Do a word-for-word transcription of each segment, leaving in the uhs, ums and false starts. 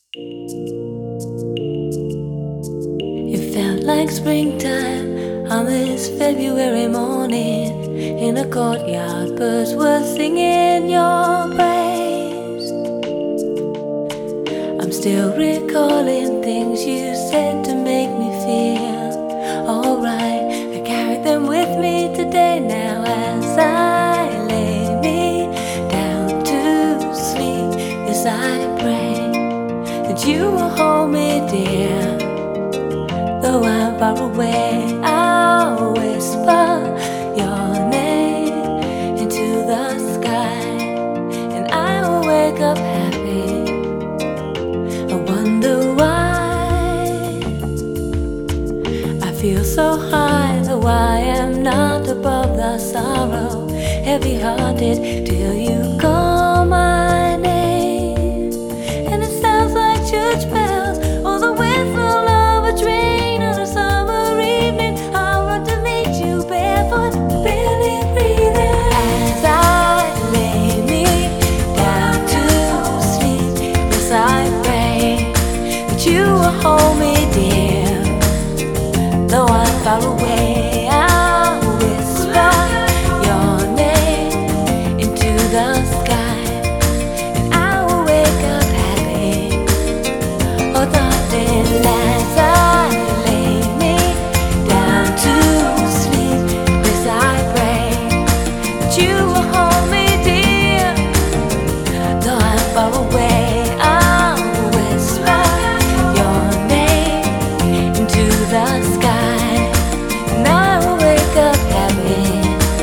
It felt like springtime on this February morning. In a courtyard, birds were singing your praise. I'm still recalling things you said to make me feel alright. I carry them with me today now as I lay me down to sleep. Yes, I pray that you will hold me dear. Though I'm far away, I'll whisper your name into the sky, and I will wake up happy. I wonder why I feel so high, though I am not above the sorrow. Heavy-hearted till you call my name, and it sounds like church bells or the whistle of a train on a summer evening. I'll run to meet you barefoot, barely breathing, as I lay me down to sleep. Yes, I pray that you will hold me dear. Though I'm far away, I'll whisper your name into the sky, and I will wake up happy. Oh, darling, as I lay me down to sleep, yes, I pray that you will hold me dear. Though I'm far away, I'll whisper your name into the sky, and I will wake up happy.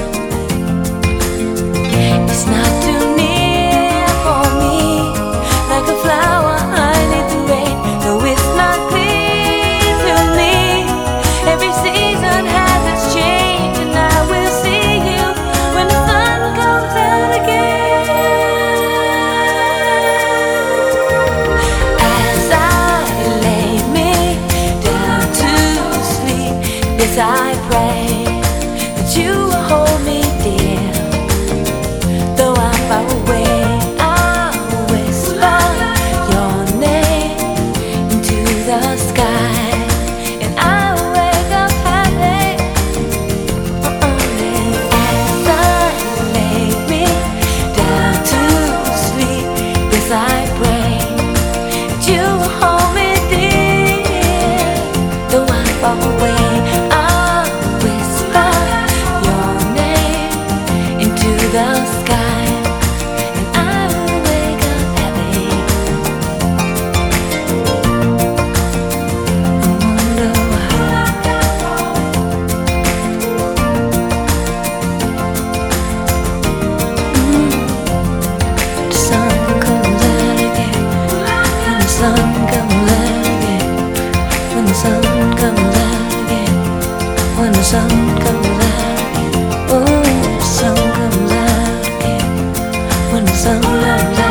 It's not too near for me, like a flower I need the rain. Though it's not clear to me, every season has its change, and I will see you when the sun comes out again. As I lay me down to sleep, yes, I pray that you will hold me dear. Though I'm far away, I'll whisper your name into the sky, and I will wake up happy. As I lay me down to sleep, yes, I pray that you will hold me dear. Though I'm far away, I'll whisper your name into the sky, and I will wake up happy. I wonder why the sun comes out again. When the sun comes out again. When the sun comes out again. When the sun comes out again. Oh, the sun comes out again. When the sun comes out